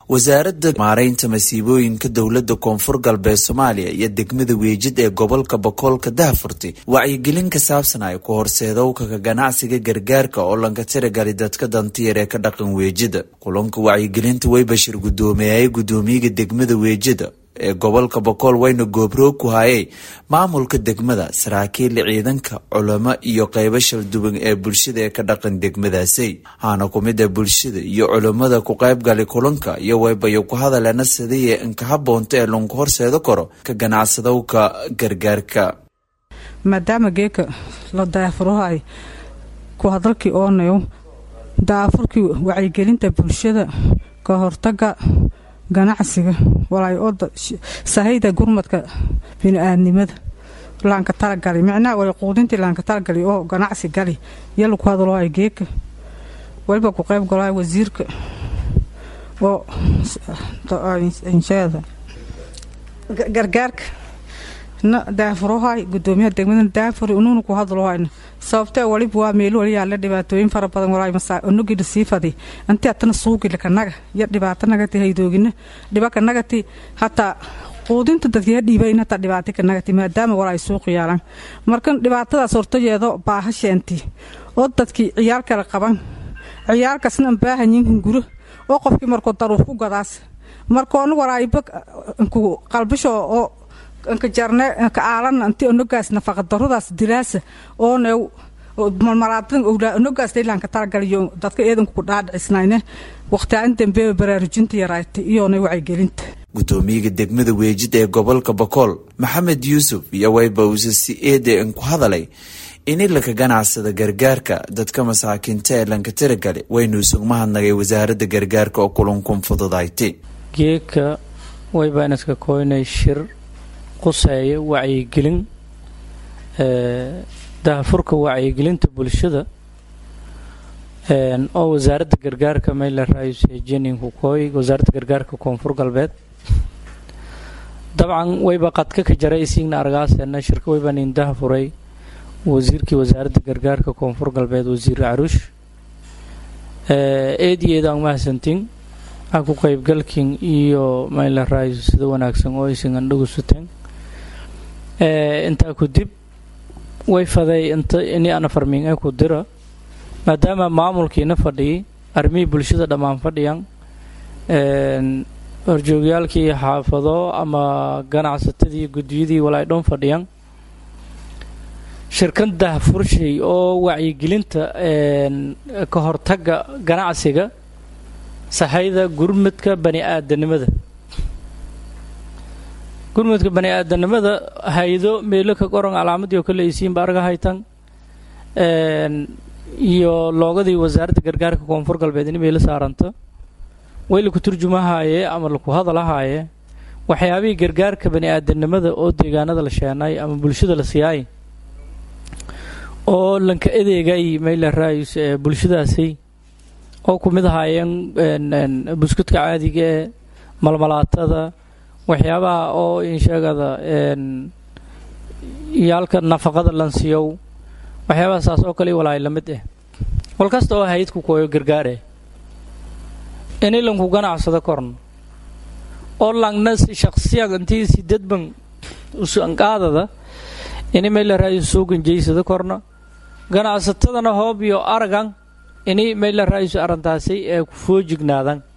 wasaaradda maareynta masiibooyinka dowladda koonfur galbeed Soomaaliya iyo degmada Weejid ee gobolka Boqolka daahfurtay wacyigelin ka saabsan ay ku horseedowka ganacsiga gargaarka oo lanka tiragalay dadka dantiyar ee ka dhaqan Weejida. Kulanka wacyigelinta way bashir gudoomiyaha degmada Weejida ee gobolka Boqol wayna goobroog ku hayay maamulka degmada, saraakiil ciidanka, culamo iyo qaybo shal duwan ee bulshada ee ka dhaqan degmadaasi. Hana kumid bulshada iyo culimada ku qayb galay kulanka iyo waybayo ku hadalana sidii in ka haboonto ee lagu horseedo karo ka ganacsadowka gargaarka. maadaama geeka la daafurahay ku hadalkii oonayo daafurkii wacyigelinta bulshada ka hortaga ganacsiga walay oo sahayda gurmadka bini'aadnimada laanka talagalay macnaa way quudintii laanka talagalay oo ganacsi gali yalla ku hadalo ay geeka walba ku qayb galay wasiirka oo inshaada gargaarka na daafurahay gudoomiyaha degmada daafur inuu ku hadlo hayna sababta waliba waa meel wali yaala dhibaatooyin fara badan walaa masaa unugi dhisiifadi inta tan suuqi la kanaga ya dhibaato naga tahaydogina dhibaka naga ti hatta quudinta dadka dhibayna ta dhibaato ka naga ti maadaama walaa suuq yaalan markan dhibaatada sortayeedo baahasheenti oo dadkii ciyaar kala qaban ciyaarkaasna baahan yihiin guro oo qofkii markoo daruuf ku gadaas markoon walaa ibak ku qalbisho oo anka jarne ka aalan anti onogaas nafaqa daradaas dilaasa oo neew malmaraadin onogaas deelaan ka targaliyo dadka eedanku ku dhaadhisnayne waqtiyan dambe baraarujinta yaraatay iyo wacyigelinta. Gudoomiyaha degmada Weejid ee gobolka Boqol Maxamed Yuusuf iyo wayba si eedan ku hadalay in la ka ganacsada gargaarka dadka masaakiinta ee lanka tiragalay waynu sugmahanagay wasaaradda gargaarka oo kulankan fududaaytay. geeka wayba inaska kooynay shir quseeyo wacyigelin daafurka wacyigelinta bulshada oo wasaaradda gargaarka meel raayis jenin ku kooy wasaaradda gargaarka koonfur galbeed dabcan wayba qadka ka jaraysiin argaasna shirka wayba nin daafuray wasiirkii wasaaradda gargaarka koonfur galbeed wasiir Caruush eediyada mahadsantiin aku qayb galkin iyo meel raayis sida wanaagsan oo isin andhugusuteen inta ku dib way faday inta inii ana farmiin ay ku dira maadaama maamulkiina fadhiyay armii bulshada dhamaan fadhiyaan horjoogyaalkii xaafado ama ganacsatadii gudiyadii walaa dhoon fadhiyaan shirkadda furshay oo wacyigelinta ka hortaga ganacsiga sahayda gurmadka bani'aadanimada gurmadka bani'aadanimada haydo meelo ka qoran calaamadii oo kale aysiin baarga haytan iyo loogadii wasaaradda gargaarka koonfur galbeed in meelo saaranta way la ku turjumahaye ama la ku hadalahaaye waxyaabihii gargaarka bani'aadanimada oo deegaanada la sheenay ama bulshada la siiyay oo lanka adeegay meel raayis bulshadaasi oo ku mid ahaayeen buskudka caadiga ee malmalaatada waxyaabaha oo in sheegada yaalka nafaqada lansiyow waxyaabaha saas oo kale walaay la mid walkasta oo hay'ad ku kooyo gargaare inay lanku ganacsado korn oo langna si shakhsiyaad intii si dadban usan qaadada inay meel raayis soo ganjeysada korna ganacsatadana hoob iyo aragan inay meel raayis arantaasay ee ku foojignaadaan